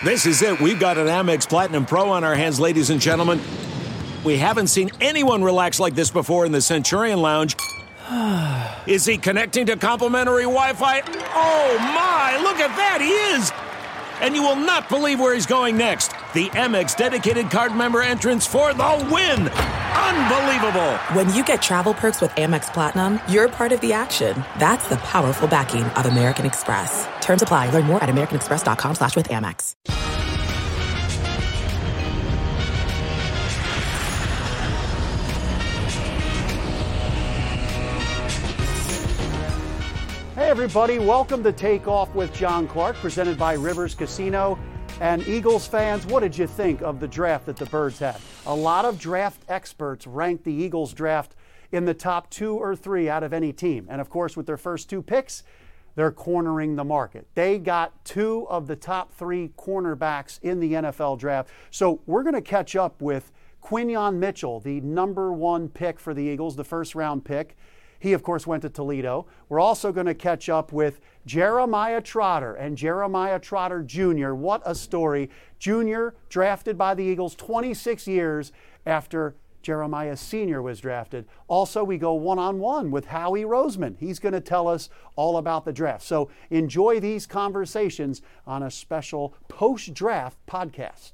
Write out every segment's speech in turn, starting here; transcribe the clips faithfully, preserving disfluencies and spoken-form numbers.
This is it. We've got an Amex Platinum Pro on our hands, ladies and gentlemen. We haven't seen anyone relax like this before in the Centurion Lounge. Is he connecting to complimentary Wi-Fi? Oh, my. Look at that. He is. And you will not believe where he's going next. The Amex dedicated card member entrance for the win. Unbelievable. When you get travel perks with Amex Platinum, you're part of the action. That's the powerful backing of American Express. Terms apply. Learn more at americanexpress.com slash with Amex. Hey everybody, welcome to Take Off with John Clark, presented by Rivers Casino. And Eagles fans, what did you think of the draft that the Birds had? A lot of draft experts ranked the Eagles draft in the top two or three out of any team. And of course, with their first two picks, they're cornering the market. They got two of the top three cornerbacks in the N F L draft. So we're going to catch up with Quinyon Mitchell, the number one pick for the Eagles, the first round pick. He, of course, went to Toledo. We're also going to catch up with Jeremiah Trotter and Jeremiah Trotter Junior What a story. Junior drafted by the Eagles twenty-six years after Jeremiah Senior was drafted. Also, we go one-on-one with Howie Roseman. He's going to tell us all about the draft. So enjoy these conversations on a special post-draft podcast.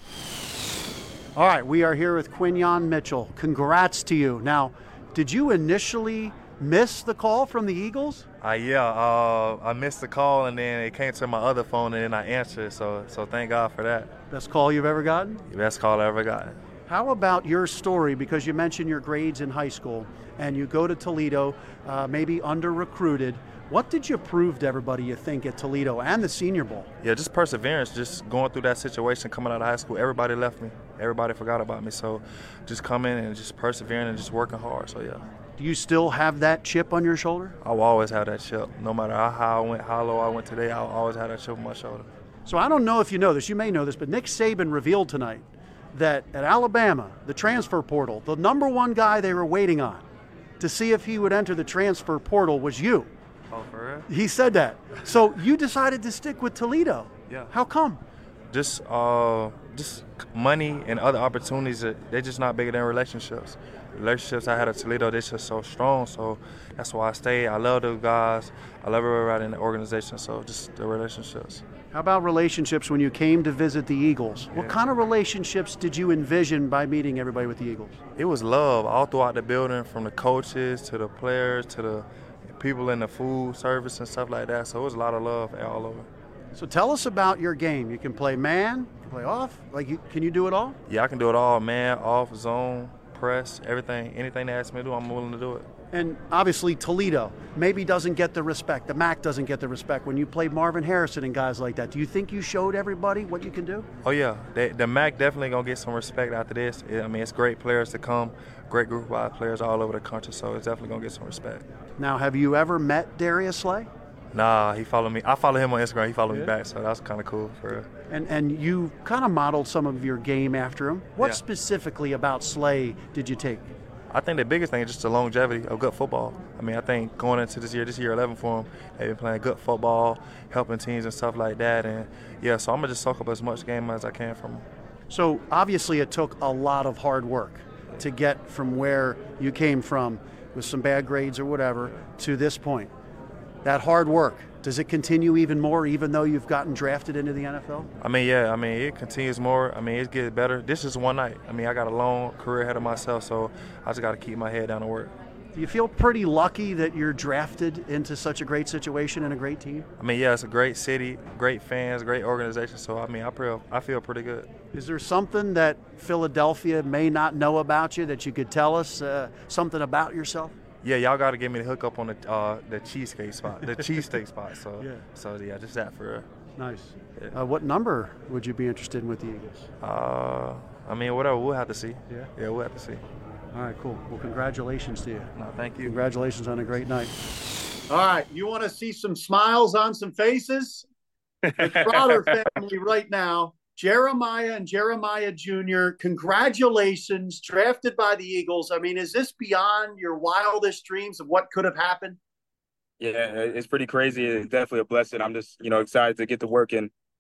All right, we are here with Quinyon Mitchell. Congrats to you. Now, did you initially miss the call from the Eagles? Uh, yeah, uh, I missed the call, and then it came to my other phone, and then I answered. So, so thank God for that. Best call you've ever gotten? Best call I ever gotten. How about your story? Because you mentioned your grades in high school, and you go to Toledo, uh, maybe under-recruited. What did you prove to everybody, you think, at Toledo and the Senior Bowl? Yeah, just perseverance, just going through that situation, coming out of high school. Everybody left me. Everybody forgot about me. So just coming and just persevering and just working hard. So, yeah. Do you still have that chip on your shoulder? I will always have that chip. No matter how I went, how low I went today, I'll always have that chip on my shoulder. So I don't know if you know this. You may know this, but Nick Saban revealed tonight that at Alabama, the transfer portal, the number one guy they were waiting on to see if he would enter the transfer portal was you. Oh, for real? He said that. So you decided to stick with Toledo. Yeah. How come? Just uh, just money and other opportunities, they're just not bigger than relationships. Relationships I had at Toledo, they're just so strong, so that's why I stayed. I love those guys. I love everybody in the organization, so just the relationships. How about relationships when you came to visit the Eagles? Yeah. What kind of relationships did you envision by meeting everybody with the Eagles? It was love all throughout the building, from the coaches to the players to the people in the food service and stuff like that, so it was a lot of love all over. So tell us about your game. You can play man, you can play off. Like, you, can you do it all? Yeah, I can do it all, man, off, zone, press, everything. Anything they ask me to do, I'm willing to do it. And obviously Toledo maybe doesn't get the respect. The M A C doesn't get the respect when you played Marvin Harrison and guys like that. Do you think you showed everybody what you can do? Oh, yeah. They, the M A C definitely going to get some respect after this. I mean, it's great players to come, great group of players all over the country, so it's definitely going to get some respect. Now, have you ever met Darius Slay? Nah, he followed me. I follow him on Instagram. He followed yeah. me back, so that's kind of cool. For real. And and you kind of modeled some of your game after him. What yeah. specifically about Slay did you take? I think the biggest thing is just the longevity of good football. I mean, I think going into this year, this year eleven for them, they've been playing good football, helping teams and stuff like that. And, yeah, so I'm going to just soak up as much game as I can from them. So, obviously, it took a lot of hard work to get from where you came from with some bad grades or whatever to this point. That hard work, does it continue even more even though you've gotten drafted into the N F L? I mean, yeah, I mean, it continues more. I mean, it gets better. This is one night. I mean, I got a long career ahead of myself, so I just got to keep my head down and work. Do you feel pretty lucky that you're drafted into such a great situation and a great team? I mean, yeah, it's a great city, great fans, great organization, so, I mean, I feel, I feel pretty good. Is there something that Philadelphia may not know about you that you could tell us, uh, something about yourself? Yeah, y'all got to give me the hookup on the uh, the cheesecake spot, the cheesesteak spot. So, yeah. so yeah, just that for real. Nice. Yeah. Uh, what number would you be interested in with the Eagles? Uh, I mean, whatever. We'll have to see. Yeah. Yeah, we'll have to see. All right, cool. Well, congratulations to you. No, thank you. Congratulations on a great night. All right, you want to see some smiles on some faces? The Trotter family right now. Jeremiah and Jeremiah Junior, congratulations, drafted by the Eagles. I mean, is this beyond your wildest dreams of what could have happened? Yeah, it's pretty crazy. It's definitely a blessing. I'm just, you know, excited to get to work and,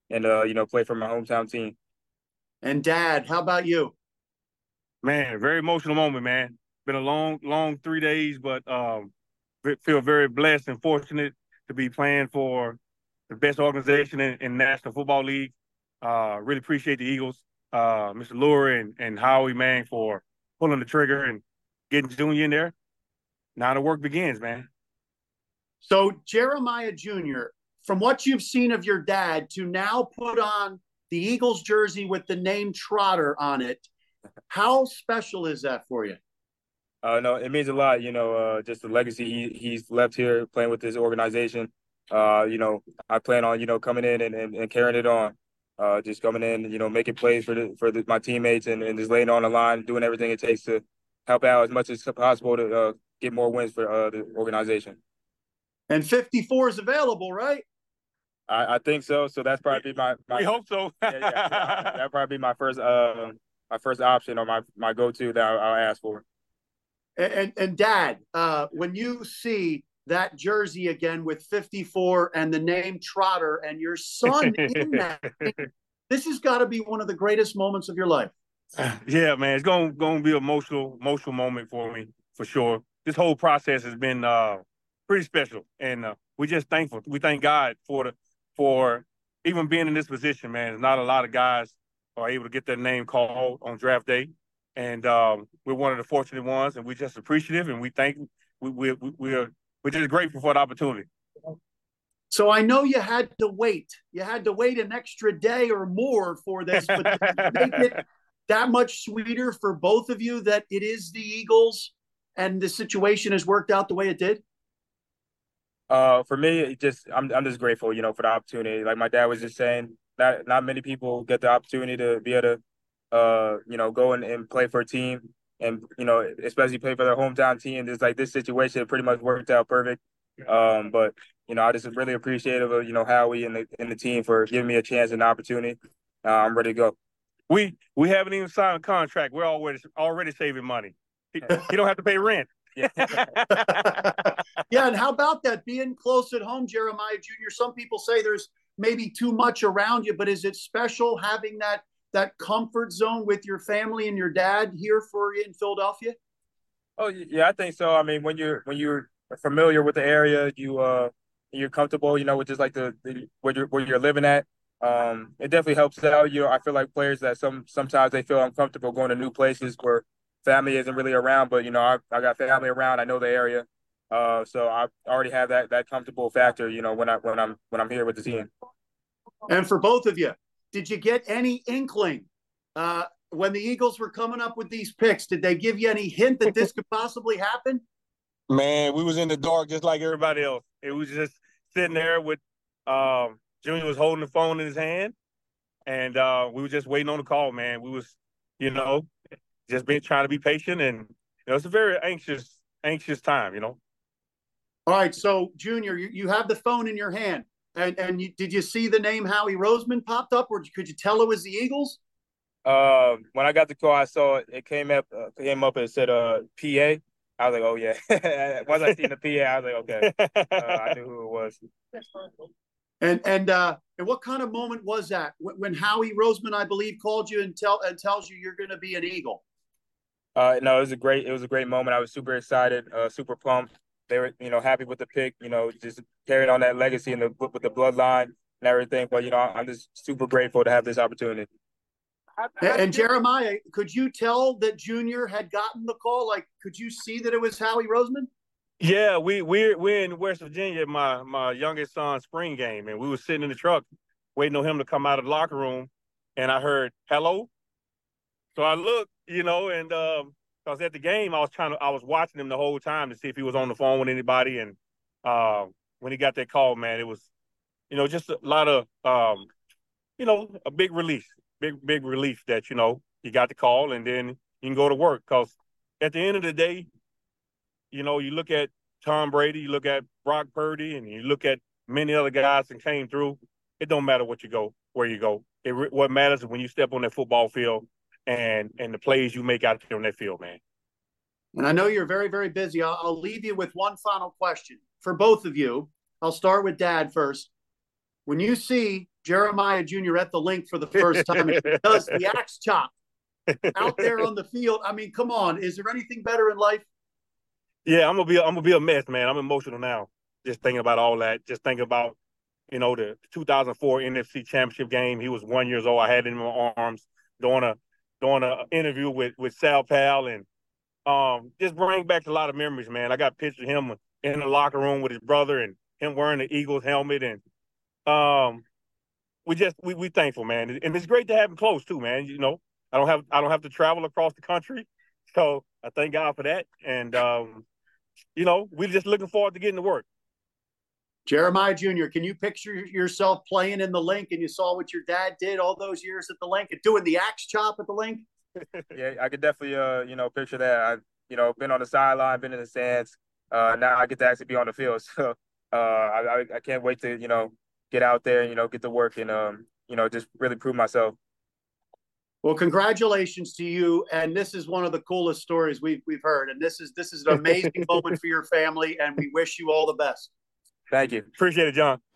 and uh, you know, play for my hometown team. And Dad, how about you? Man, very emotional moment, man. Been a long, long three days, but um, feel very blessed and fortunate to be playing for the best organization in, in National Football League. Uh, really appreciate the Eagles, uh, Mister Lurie and, and Howie, man, for pulling the trigger and getting Junior in there. Now the work begins, man. So Jeremiah Junior, from what you've seen of your dad to now put on the Eagles jersey with the name Trotter on it, how special is that for you? Uh, no, it means a lot. You know, uh, just the legacy he, he's left here playing with this organization. Uh, you know, I plan on you know coming in and, and, and carrying it on. Uh, just coming in, you know, making plays for the, for the, my teammates and, and just laying on the line, doing everything it takes to help out as much as possible to uh, get more wins for uh, the organization. And fifty-four is available, right? I, I think so. So that's probably my. my we hope so. yeah, yeah, that'd probably be my first, uh, my first option or my, my go-to that I'll, I'll ask for. And and, and Dad, uh, when you see that jersey again with fifty-four and the name Trotter and your son in that, this has got to be one of the greatest moments of your life. Yeah, man, it's going going to be an emotional emotional moment for me for sure. This whole process has been uh, pretty special, and uh, we're just thankful. We thank God for the for even being in this position, man. There's not a lot of guys are able to get their name called on draft day, and um, we're one of the fortunate ones, and we're just appreciative, and we thank we we we we're we're just grateful for the opportunity. So I know you had to wait. You had to wait an extra day or more for this, but did it make it that much sweeter for both of you that it is the Eagles and the situation has worked out the way it did? Uh, for me, it just I'm I'm just grateful, you know, for the opportunity. Like my dad was just saying, not not many people get the opportunity to be able to, uh, you know, go and, and play for a team, and you know, especially play for their hometown team. Just like this situation, pretty much worked out perfect. Um, but you know, I just really appreciative of you know Howie and the and the team for giving me a chance and opportunity. Uh, I'm ready to go. We we haven't even signed a contract. We're already already saving money. He, he don't have to pay rent. Yeah. Yeah, and how about that being close at home, Jeremiah Junior? Some people say there's maybe too much around you, but is it special having that that comfort zone with your family and your dad here for you in Philadelphia? Oh yeah, I think so. I mean, when you're when you're familiar with the area, you uh you're comfortable, you know, with just like the, the where you're where you're living at. Um, it definitely helps out. You know, I feel like players that some sometimes they feel uncomfortable going to new places where family isn't really around, but you know, I I got family around. I know the area, uh, so I already have that that comfortable factor. You know, when I when I'm when I'm here with the team. And for both of you, did you get any inkling uh, when the Eagles were coming up with these picks? Did they give you any hint that this could possibly happen? Man, we was in the dark just like everybody else. It was just sitting there with um, Junior was holding the phone in his hand, and uh, we were just waiting on the call. Man, we was, you know. Just been trying to be patient, and you know it's a very anxious, anxious time. You know. All right, so Junior, you, you have the phone in your hand, and and you, did you see the name Howie Roseman popped up, or could you tell it was the Eagles? Uh, when I got the call, I saw it. It came up, uh, came up and said, "Uh, P A." I was like, "Oh yeah." Once I seen the P A, I was like, "Okay." Uh, I knew who it was. And and uh, and what kind of moment was that when, when Howie Roseman, I believe, called you and tell and tells you you're going to be an Eagle? Uh, no, it was a great, it was a great moment. I was super excited, uh, super pumped. They were, you know, happy with the pick, you know, just carrying on that legacy and the with the bloodline and everything. But you know, I'm just super grateful to have this opportunity. And, and Jeremiah, could you tell that Junior had gotten the call? Like, could you see that it was Howie Roseman? Yeah, we we're we're in West Virginia at my my youngest son's spring game, and we were sitting in the truck waiting on him to come out of the locker room, and I heard hello. So I looked, you know, and um, I was at the game. I was trying to, I was watching him the whole time to see if he was on the phone with anybody. And uh, when he got that call, man, it was, you know, just a lot of, um, you know, a big relief, big big relief that you know you got the call, and then you can go to work. Because at the end of the day, you know, you look at Tom Brady, you look at Brock Purdy, and you look at many other guys that came through. It don't matter what you go, where you go. It what matters is when you step on that football field. And and the plays you make out there on that field, man. And I know you're very, very busy. I'll, I'll leave you with one final question for both of you. I'll start with Dad first. When you see Jeremiah Junior at the link for the first time. And he does the axe chop out there on the field. I mean, come on. Is there anything better in life? Yeah, I'm gonna be I'm gonna be a mess, man. I'm emotional now, just thinking about all that. Just thinking about, you know, the two thousand four N F C Championship game. He was one years old. I had him in my arms doing a doing an interview with with Sal Pal, and um, just bring back a lot of memories, man. I got pictures of him in the locker room with his brother and him wearing the Eagles helmet, and um, we just we we thankful, man. And it's great to have him close too, man. You know, I don't have I don't have to travel across the country, so I thank God for that. And um, you know, we're just looking forward to getting to work. Jeremiah Junior, can you picture yourself playing in the link and you saw what your dad did all those years at the link and doing the axe chop at the link? Yeah, I could definitely, uh, you know, picture that. I, you know, been on the sideline, been in the stands. Uh, now I get to actually be on the field. So uh, I, I can't wait to, you know, get out there and, you know, get to work and, um, you know, just really prove myself. Well, congratulations to you. And this is one of the coolest stories we've we've heard. And this is this is an amazing moment for your family. And we wish you all the best. Thank you. Appreciate it, John.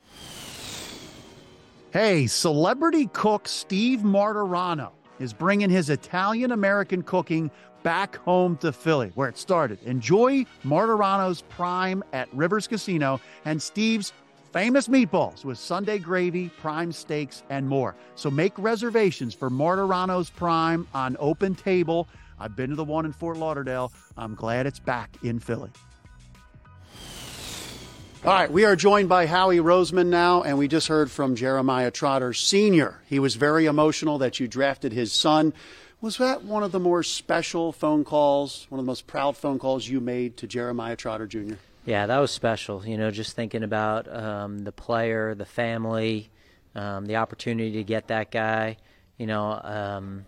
Hey, celebrity cook Steve Martirano is bringing his Italian-American cooking back home to Philly, where it started. Enjoy Martirano's Prime at Rivers Casino and Steve's famous meatballs with Sunday gravy, prime steaks, and more. So make reservations for Martirano's Prime on Open Table. I've been to the one in Fort Lauderdale. I'm glad it's back in Philly. All right, we are joined by Howie Roseman now, and we just heard from Jeremiah Trotter Senior He was very emotional that you drafted his son. Was that one of the more special phone calls, one of the most proud phone calls you made to Jeremiah Trotter Junior? Yeah, that was special. You know, just thinking about um, the player, the family, um, the opportunity to get that guy. You know, um,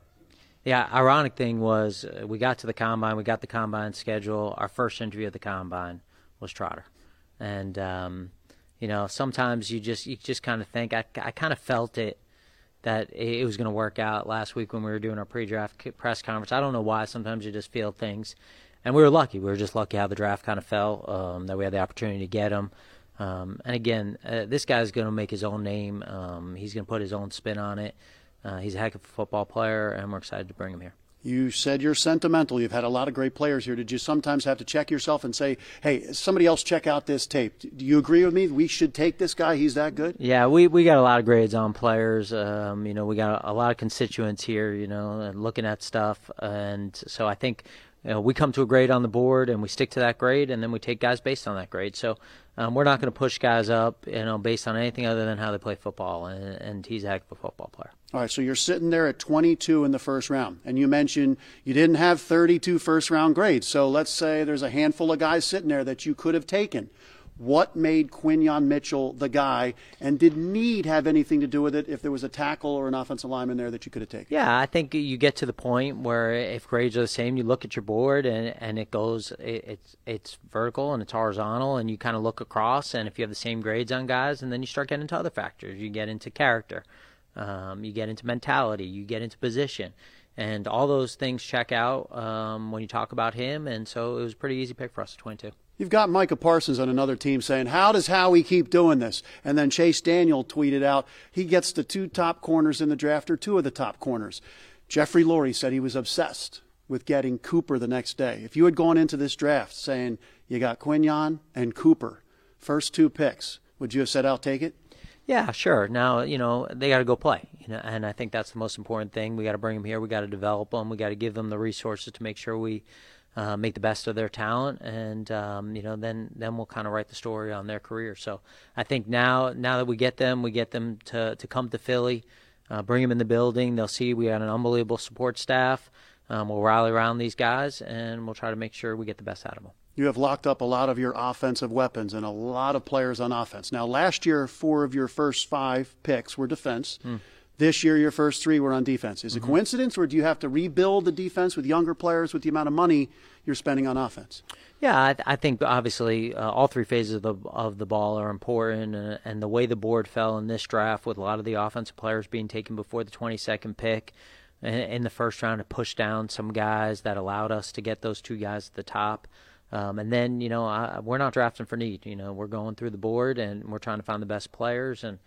the ironic thing was uh, we got to the combine, we got the combine schedule. Our first interview at the combine was Trotter, and um, you know, sometimes you just you just kind of think I I kind of felt it that it was going to work out last week when we were doing our pre-draft press conference. I don't know why. Sometimes you just feel things. And we were lucky. We were just lucky how the draft kind of fell, um, that we had the opportunity to get him. Um, and, again, uh, this guy's going to make his own name. Um, he's going to put his own spin on it. Uh, he's a heck of a football player, and we're excited to bring him here. You said you're sentimental. You've had a lot of great players here. Did you sometimes have to check yourself and say, hey, somebody else check out this tape? Do you agree with me? We should take this guy. He's that good? Yeah, we, we got a lot of grades on players. Um, you know, we got a, a lot of constituents here, you know, and looking at stuff. And so I think – you know, we come to a grade on the board and we stick to that grade, and then we take guys based on that grade. So um, we're not going to push guys up, you know, based on anything other than how they play football, and, and he's a heck of a football player. All right, so you're sitting there at twenty-two in the first round, and you mentioned you didn't have thirty-two first-round grades. So let's say there's a handful of guys sitting there that you could have taken. What made Quinyon Mitchell the guy, and did need have anything to do with it if there was a tackle or an offensive lineman there that you could have taken? Yeah, I think you get to the point where if grades are the same, you look at your board and, and it goes, it, it's it's vertical and it's horizontal, and you kind of look across, and if you have the same grades on guys, and then you start getting into other factors. You get into character, um, you get into mentality, you get into position, and all those things check out um, when you talk about him, and so it was a pretty easy pick for us at twenty-two. You've got Micah Parsons on another team saying, how does Howie keep doing this? And then Chase Daniel tweeted out, he gets the two top corners in the draft or two of the top corners. Jeffrey Lurie said he was obsessed with getting Cooper the next day. If you had gone into this draft saying you got Quinyon and Cooper, first two picks, would you have said, I'll take it? Yeah, sure. Now, you know, they got to go play, you know, and I think that's the most important thing. We got to bring them here. We got to develop them. We got to give them the resources to make sure we Uh, make the best of their talent, and um, you know, then then we'll kind of write the story on their career. So I think now now that we get them, we get them to to come to Philly, uh, bring them in the building. They'll see we got an unbelievable support staff. Um, we'll rally around these guys, and we'll try to make sure we get the best out of them. You have locked up a lot of your offensive weapons and a lot of players on offense. Now, last year, four of your first five picks were defense. Mm. This year, your first three were on defense. Is it mm-hmm. coincidence, or do you have to rebuild the defense with younger players with the amount of money you're spending on offense? Yeah, I, th- I think obviously uh, all three phases of the of the ball are important, uh, and the way the board fell in this draft with a lot of the offensive players being taken before the twenty-second pick in, in the first round to push down some guys that allowed us to get those two guys at the top. Um, and then, you know, I, we're not drafting for need. You know, we're going through the board, and we're trying to find the best players, and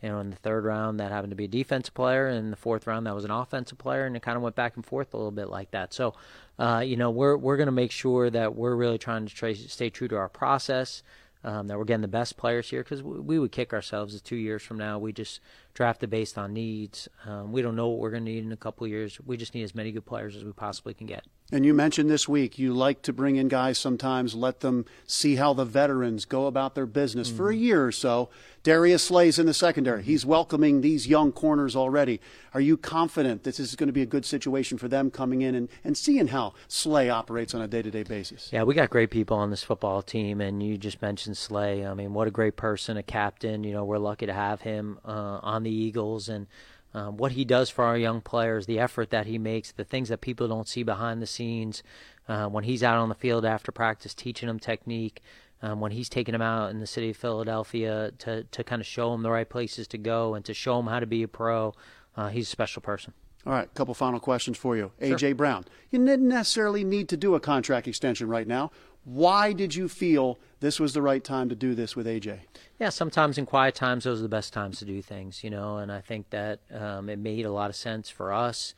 You know, in the third round, that happened to be a defensive player. And in the fourth round, that was an offensive player. And it kind of went back and forth a little bit like that. So, uh, you know, we're we're going to make sure that we're really trying to try, stay true to our process, um, that we're getting the best players here. Because we, we would kick ourselves if two years from now we just drafted based on needs. Um, we don't know what we're going to need in a couple of years. We just need as many good players as we possibly can get. And you mentioned this week you like to bring in guys sometimes, let them see how the veterans go about their business mm-hmm. for a year or so. Darius Slay's in the secondary. He's welcoming these young corners already. Are you confident that this is going to be a good situation for them coming in and, and seeing how Slay operates on a day-to-day basis? Yeah, we got great people on this football team, and you just mentioned Slay. I mean, what a great person, a captain. You know, we're lucky to have him uh, on the Eagles, and Um, what he does for our young players, the effort that he makes, the things that people don't see behind the scenes, uh, when he's out on the field after practice teaching them technique, um, when he's taking them out in the city of Philadelphia to, to kind of show them the right places to go and to show them how to be a pro, uh, he's a special person. All right, a couple final questions for you. Sure. A J. Brown, you didn't necessarily need to do a contract extension right now. Why did you feel this was the right time to do this with A J? Yeah, sometimes in quiet times, those are the best times to do things, you know, and I think that um, it made a lot of sense for us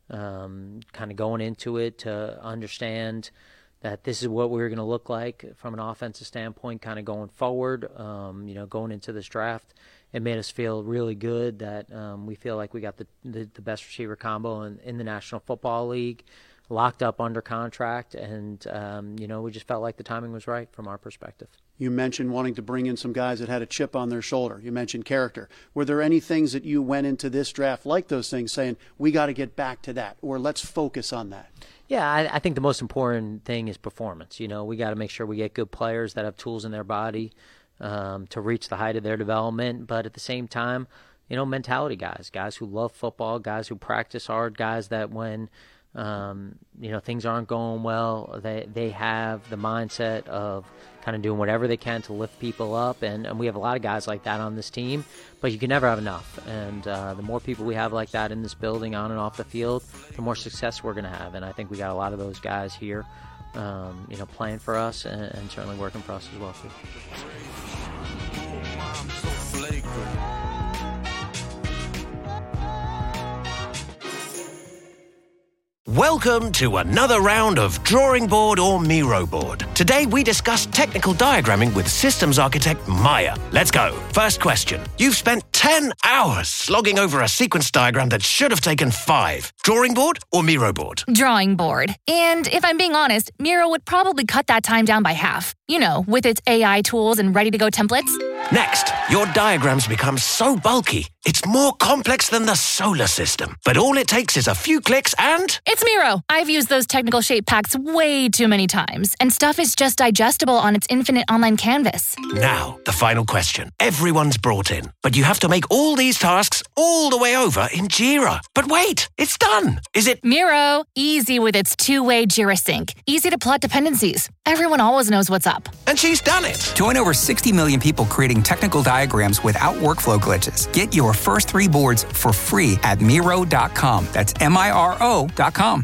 um, kind of going into it to understand that this is what we were going to look like from an offensive standpoint kind of going forward, um, you know, going into this draft. It made us feel really good that um, we feel like we got the, the, the best receiver combo in, in the National Football League, locked up under contract, and, um, you know, we just felt like the timing was right from our perspective. You mentioned wanting to bring in some guys that had a chip on their shoulder. You mentioned character. Were there any things that you went into this draft like those things saying, we got to get back to that, or let's focus on that? Yeah, I, I think the most important thing is performance. You know, we got to make sure we get good players that have tools in their body um, to reach the height of their development, but at the same time, you know, mentality guys, guys who love football, guys who practice hard, guys that when Um, you know, things aren't going well, they they have the mindset of kind of doing whatever they can to lift people up, and, and we have a lot of guys like that on this team, but you can never have enough, and uh, the more people we have like that in this building, on and off the field, the more success we're going to have, and I think we got a lot of those guys here, um, you know, playing for us, and, and certainly working for us as well, too. Welcome to another round of Drawing Board or Miro Board. Today we discuss technical diagramming with systems architect Maya. Let's go. First question. You've spent ten hours slogging over a sequence diagram that should have taken five. Drawing board or Miro board? Drawing board. And if I'm being honest, Miro would probably cut that time down by half. You know, with its A I tools and ready-to-go templates. Next, your diagrams become so bulky, it's more complex than the solar system. But all it takes is a few clicks and... It's Miro. I've used those technical shape packs way too many times, and stuff is just digestible on its infinite online canvas. Now, the final question. Everyone's brought in, but you have to make all these tasks all the way over in Jira. But wait, it's done. Is it... Miro. Easy with its two-way Jira sync. Easy to plot dependencies. Everyone always knows what's up. And she's done it. Join over sixty million people creating technical diagrams without workflow glitches. Get your first three boards for free at Miro dot com. That's M I R O dot com.